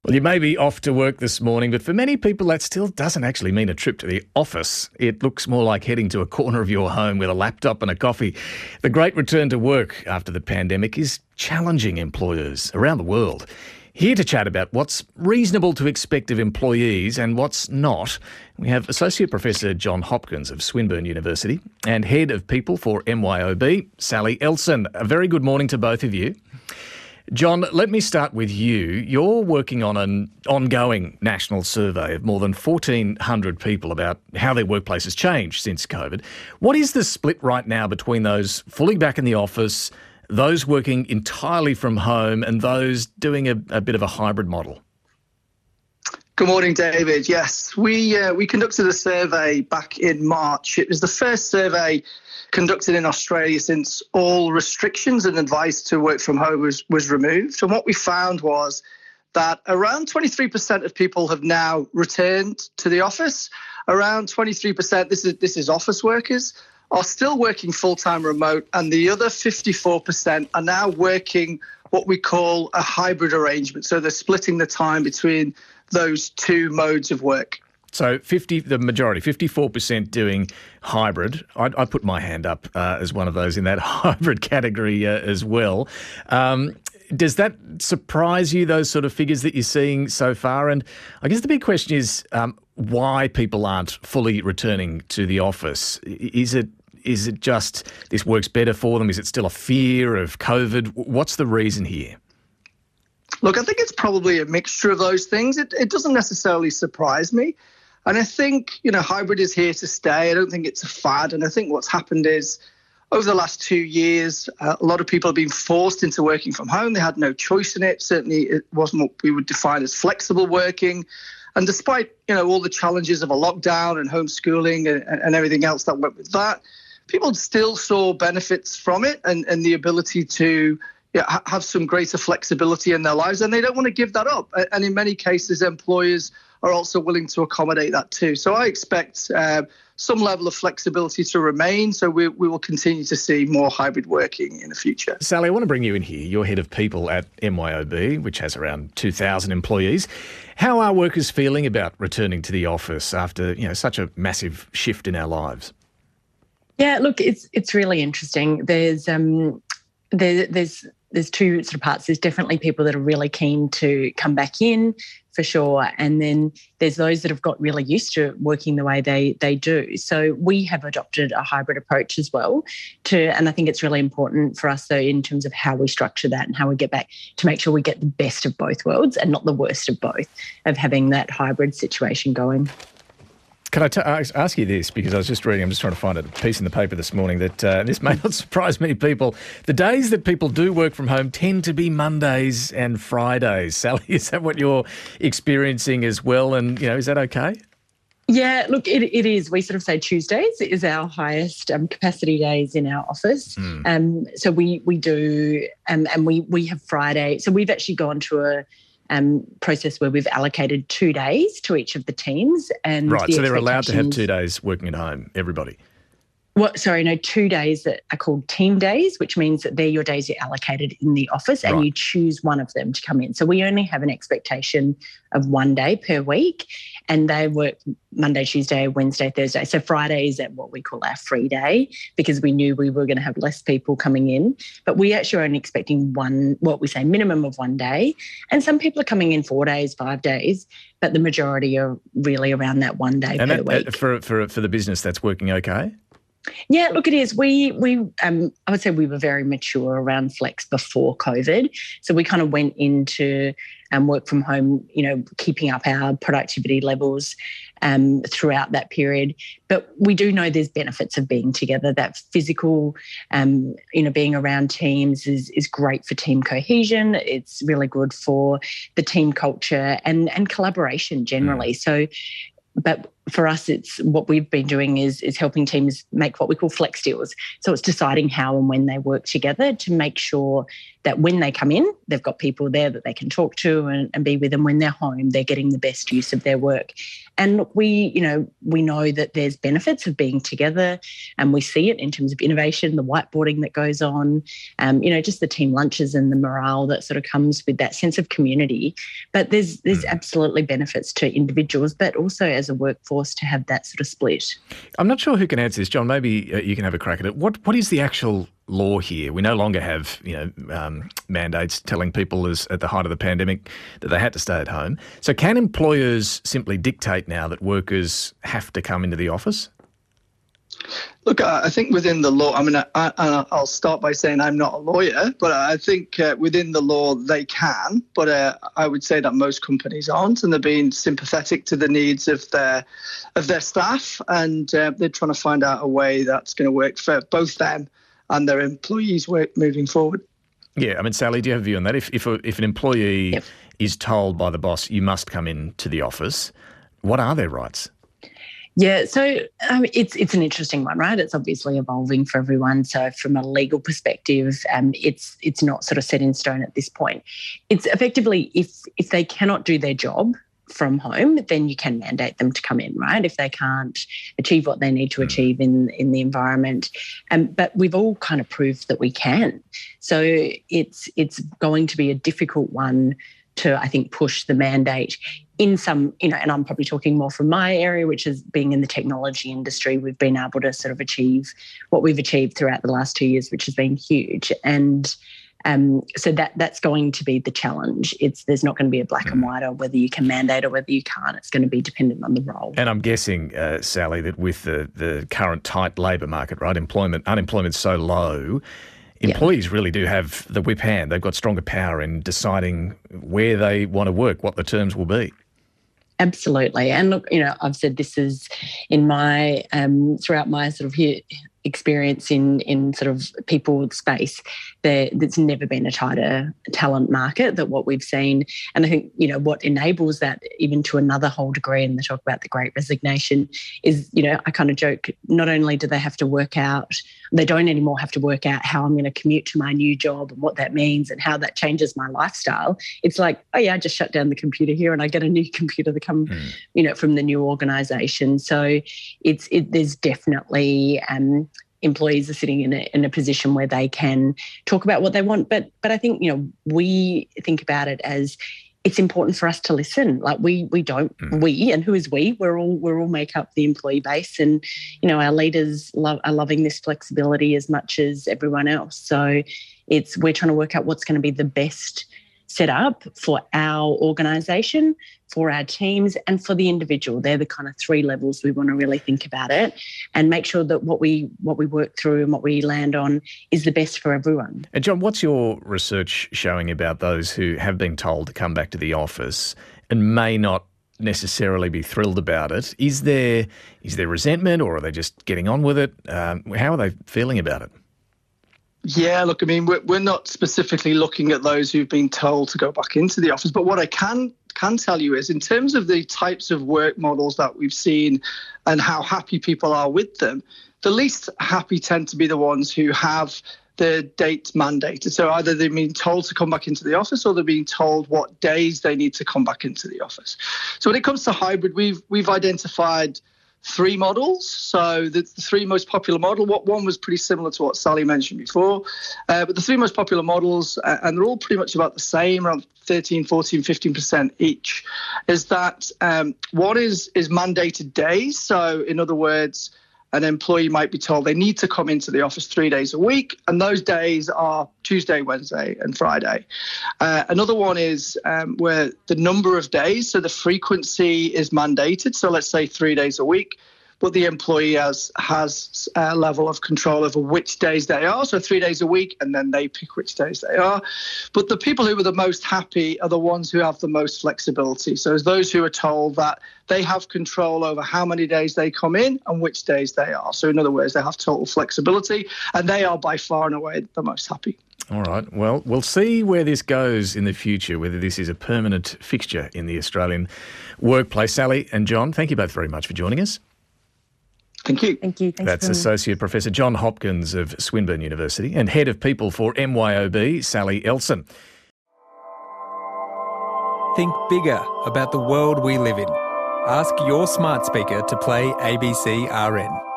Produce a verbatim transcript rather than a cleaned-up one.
Well, you may be off to work this morning, but for many people that still doesn't actually mean a trip to the office. It looks more like heading to a corner of your home with a laptop and a coffee. The great return to work after the pandemic is challenging employers around the world. Here to chat about what's reasonable to expect of employees and what's not, we have Associate Professor John Hopkins of Swinburne University and Head of People for M Y O B, Sally Elson. A very good morning to both of you. John, let me start with you. You're working on an ongoing national survey of more than fourteen hundred people about how their workplace has changed since COVID. What is the split right now between those fully back in the office, those working entirely from home, and those doing a, a bit of a hybrid model? Good morning, David. Yes, we uh, we conducted a survey back in March. It was the first survey conducted in Australia since all restrictions and advice to work from home was, was removed. And what we found was that around twenty-three percent of people have now returned to the office. Around twenty-three percent, this is this is office workers, are still working full-time remote, and the other fifty-four percent are now working what we call a hybrid arrangement. So they're splitting the time between those two modes of work. So fifty, the majority, fifty-four percent doing hybrid. I, I put my hand up uh, as one of those in that hybrid category uh, as well. Um, does that surprise you, those sort of figures that you're seeing so far? And I guess the big question is um, why people aren't fully returning to the office. Is it is it just this works better for them? Is it still a fear of COVID? What's the reason here? Look, I think it's probably a mixture of those things. It, it doesn't necessarily surprise me. And I think, you know, hybrid is here to stay. I don't think it's a fad. And I think what's happened is over the last two years, uh, a lot of people have been forced into working from home. They had no choice in it. Certainly it wasn't what we would define as flexible working. And despite, you know, all the challenges of a lockdown and homeschooling and, and everything else that went with that, people still saw benefits from it and, and the ability to yeah, have some greater flexibility in their lives. And they don't want to give that up. And in many cases, employers are also willing to accommodate that too. So I expect uh, some level of flexibility to remain. So we, we will continue to see more hybrid working in the future. Sally, I want to bring you in here. You're Head of People at M Y O B, which has around two thousand employees. How are workers feeling about returning to the office after, you know, such a massive shift in our lives? Yeah, look, it's it's really interesting. There's um there, there's there's two sort of parts. There's definitely people that are really keen to come back in, for sure. And then there's those that have got really used to working the way they they do. So we have adopted a hybrid approach as well to, and I think it's really important for us though in terms of how we structure that and how we get back to make sure we get the best of both worlds and not the worst of both, of having that hybrid situation going. Can I t- ask you this, because I was just reading, I'm just trying to find a piece in the paper this morning that uh, this may not surprise many people. The days that people do work from home tend to be Mondays and Fridays. Sally, is that what you're experiencing as well? And, you know, is that okay? Yeah, look, it, it is. We sort of say Tuesdays is our highest um, capacity days in our office. Mm. Um, so we we do, um, and we we have Friday. So we've actually gone to a Um, process where we've allocated two days to each of the teams. And right, the so they're allowed to have two days working at home, everybody? What? Sorry, no, two days that are called team days, which means that they're your days you're allocated in the office and right. You choose one of them to come in. So we only have an expectation of one day per week, and they work Monday, Tuesday, Wednesday, Thursday. So Friday is at what we call our free day because we knew we were going to have less people coming in. But we actually are only expecting one, what we say, minimum of one day. And some people are coming in four days, five days, but the majority are really around that one day and per that, week. For, for, for the business, that's working okay? Yeah, look, it is. We, we, um, I would say we were very mature around flex before COVID. So we kind of went into um, work from home, you know, keeping up our productivity levels um, throughout that period. But we do know there's benefits of being together. That physical, um, you know, being around teams is is great for team cohesion. It's really good for the team culture and and collaboration generally. Mm. So. But for us, it's what we've been doing is is helping teams make what we call flex deals. So it's deciding how and when they work together to make sure that when they come in, they've got people there that they can talk to and, and be with them. When they're home, they're getting the best use of their work. And we, you know, we know that there's benefits of being together, and we see it in terms of innovation, the whiteboarding that goes on, um, you know, just the team lunches and the morale that sort of comes with that sense of community. But there's there's absolutely benefits to individuals, but also as a workforce to have that sort of split. I'm not sure who can answer this, John. Maybe uh, you can have a crack at it. What What is the actual law here? We no longer have, you know, um, mandates telling people as at the height of the pandemic that they had to stay at home. So can employers simply dictate now that workers have to come into the office? Look, I think within the law, I mean, I, I, I'll start by saying I'm not a lawyer, but I think uh, within the law they can. But uh, I would say that most companies aren't, and they're being sympathetic to the needs of their of their staff, and uh, they're trying to find out a way that's going to work for both them and their employees moving forward. Yeah, I mean, Sally, do you have a view on that? If if, a, if an employee yep. is told by the boss, you must come into the office, what are their rights? Yeah, so um, it's it's an interesting one, right? It's obviously evolving for everyone. So from a legal perspective, um, it's it's not sort of set in stone at this point. It's effectively if if they cannot do their job from home, then you can mandate them to come in, right? If they can't achieve what they need to achieve in in the environment, um, but we've all kind of proved that we can. So it's it's going to be a difficult one to, I think, push the mandate in some, you know, and I'm probably talking more from my area, which is being in the technology industry. We've been able to sort of achieve what we've achieved throughout the last two years, which has been huge. And um, so that that's going to be the challenge. It's there's not going to be a black and white or whether you can mandate or whether you can't. It's going to be dependent on the role. And I'm guessing, uh, Sally, that with the, the current tight labour market, right, employment unemployment's so low, employees yeah. really do have the whip hand. They've got stronger power in deciding where they want to work, what the terms will be. Absolutely. And look, you know, I've said this is in my, um, throughout my sort of here, experience in in sort of people space, there there's never been a tighter talent market than what we've seen. And I think, you know, what enables that even to another whole degree, and they talk about the Great Resignation, is, you know, I kind of joke, not only do they have to work out, they don't anymore have to work out how I'm going to commute to my new job and what that means and how that changes my lifestyle. It's like, oh yeah, I just shut down the computer here and I get a new computer to come, mm. you know, from the new organisation. So it's it, there's definitely um, employees are sitting in a, in a position where they can talk about what they want. But but I think, you know, we think about it as it's important for us to listen. Like we we don't mm. we and who is we? We're all we're all make up the employee base, and you know our leaders love, are loving this flexibility as much as everyone else. So it's we're trying to work out what's going to be the best setup for our organisation, for our teams, and for the individual. They're the kind of three levels we want to really think about it, and make sure that what we what we work through and what we land on is the best for everyone. And John, what's your research showing about those who have been told to come back to the office and may not necessarily be thrilled about it? Is there is there resentment, or are they just getting on with it? Um, how are they feeling about it? Yeah, look, I mean, we're, we're not specifically looking at those who've been told to go back into the office. But what I can can tell you is in terms of the types of work models that we've seen and how happy people are with them, the least happy tend to be the ones who have the dates mandated. So either they've been told to come back into the office or they're being told what days they need to come back into the office. So when it comes to hybrid, we've we've identified three models. So the, the three most popular model, what one was pretty similar to what Sally mentioned before, uh, but the three most popular models, uh, and they're all pretty much about the same, around thirteen, fourteen, fifteen percent each, is that um, one is is mandated days. So in other words, an employee might be told they need to come into the office three days a week, and those days are Tuesday, Wednesday, and Friday. Uh, another one is um, where the number of days, so the frequency is mandated. So let's say three days a week, but the employee has has a level of control over which days they are. So three days a week, and then they pick which days they are. But the people who are the most happy are the ones who have the most flexibility. So it's those who are told that they have control over how many days they come in and which days they are. So in other words, they have total flexibility, and they are by far and away the most happy. All right. Well, we'll see where this goes in the future, whether this is a permanent fixture in the Australian workplace. Sally and John, thank you both very much for joining us. Thank you. Thank you. Thanks That's for Associate Professor John Hopkins of Swinburne University and Head of People for M Y O B, Sally Elson. Think bigger about the world we live in. Ask your smart speaker to play A B C R N.